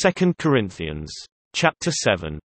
2 Corinthians chapter 7.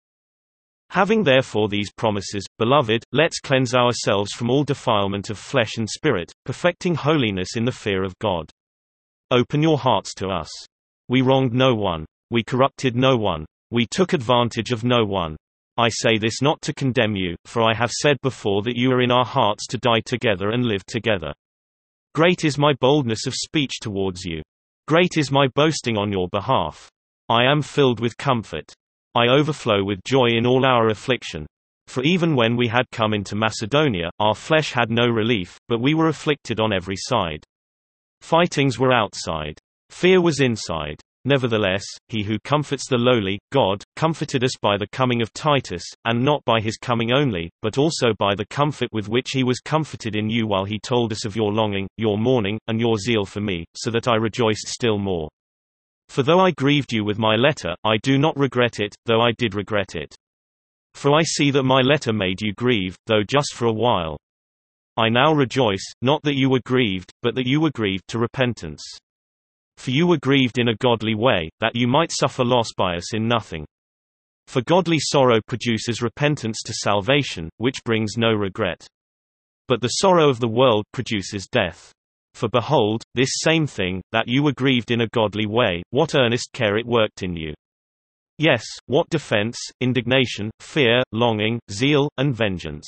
Having therefore these promises, beloved, let's cleanse ourselves from all defilement of flesh and spirit, perfecting holiness in the fear of God. Open your hearts to us. We wronged no one. We corrupted no one. We took advantage of no one. I say this not to condemn you, for I have said before that you are in our hearts to die together and live together. Great is my boldness of speech towards you. Great is my boasting on your behalf. I am filled with comfort. I overflow with joy in all our affliction. For even when we had come into Macedonia, our flesh had no relief, but we were afflicted on every side. Fightings were outside. Fear was inside. Nevertheless, he who comforts the lowly, God, comforted us by the coming of Titus, and not by his coming only, but also by the comfort with which he was comforted in you while he told us of your longing, your mourning, and your zeal for me, so that I rejoiced still more. For though I grieved you with my letter, I do not regret it, though I did regret it. For I see that my letter made you grieve, though just for a while. I now rejoice, not that you were grieved, but that you were grieved to repentance. For you were grieved in a godly way, that you might suffer loss by us in nothing. For godly sorrow produces repentance to salvation, which brings no regret. But the sorrow of the world produces death. For behold, this same thing, that you were grieved in a godly way, what earnest care it worked in you. Yes, what defense, indignation, fear, longing, zeal, and vengeance.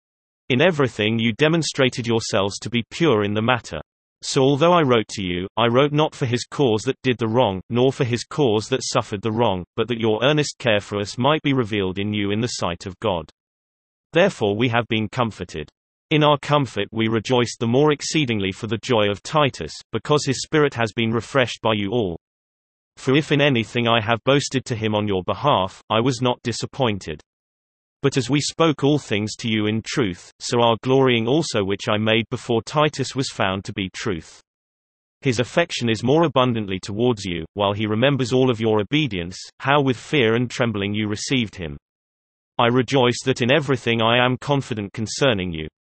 In everything you demonstrated yourselves to be pure in the matter. So although I wrote to you, I wrote not for his cause that did the wrong, nor for his cause that suffered the wrong, but that your earnest care for us might be revealed in you in the sight of God. Therefore we have been comforted. In our comfort we rejoice the more exceedingly for the joy of Titus, because his spirit has been refreshed by you all. For if in anything I have boasted to him on your behalf, I was not disappointed. But as we spoke all things to you in truth, so our glorying also which I made before Titus was found to be truth. His affection is more abundantly towards you, while he remembers all of your obedience, how with fear and trembling you received him. I rejoice that in everything I am confident concerning you.